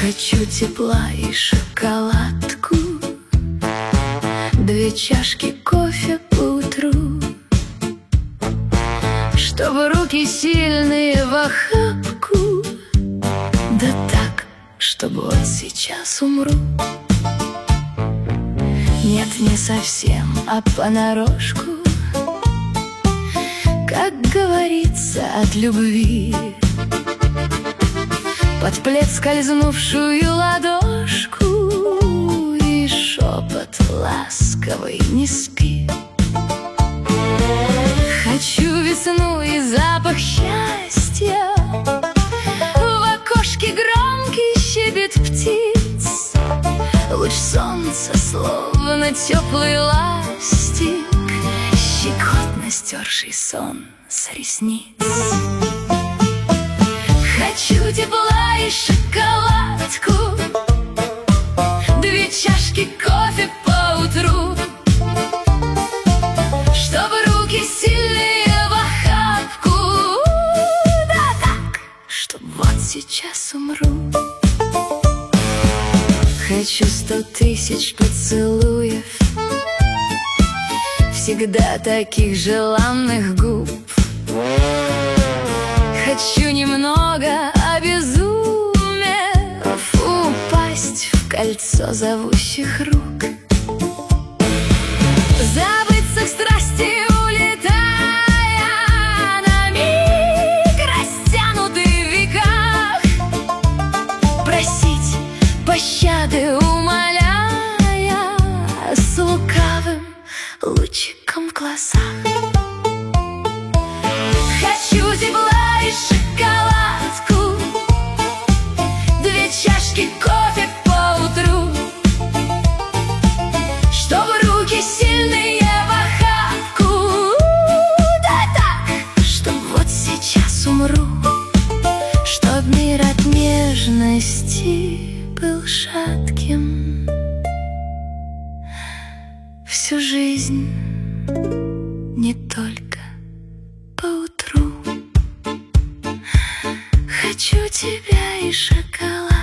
Хочу тепла и шоколадку, 2 чашки кофе по утру, чтобы руки сильные в охапку, да так, чтобы вот сейчас умру. Нет, не совсем, а понарошку, как говорится, от любви. Под плед скользнувшую ладошку и шепот ласковый: не спи. Хочу весну и запах счастья, в окошке громкий щебет птиц, луч солнца, словно теплый ластик, щекотно стерший сон с ресниц. Хочу тепла и шоколадку, 2 чашки кофе по утру, чтобы руки сильные в охапку, да так, чтоб вот сейчас умру. Хочу 100 000 поцелуев, всегда таких желанных губ. Хочу немного, обезумев, упасть в кольцо зовущих рук, забыться в страсти, улетая на миг, растянутый в веках, просить пощады, умоляя, с лукавым лучиком в глазах. Хочу тепла и шоколадку, 2 чашки кофе по утру, чтобы руки сильные в охапку, да так, чтоб вот сейчас умру, чтоб мир от нежности был шатким всю жизнь, не только по утру. Хочу тебя и шоколад.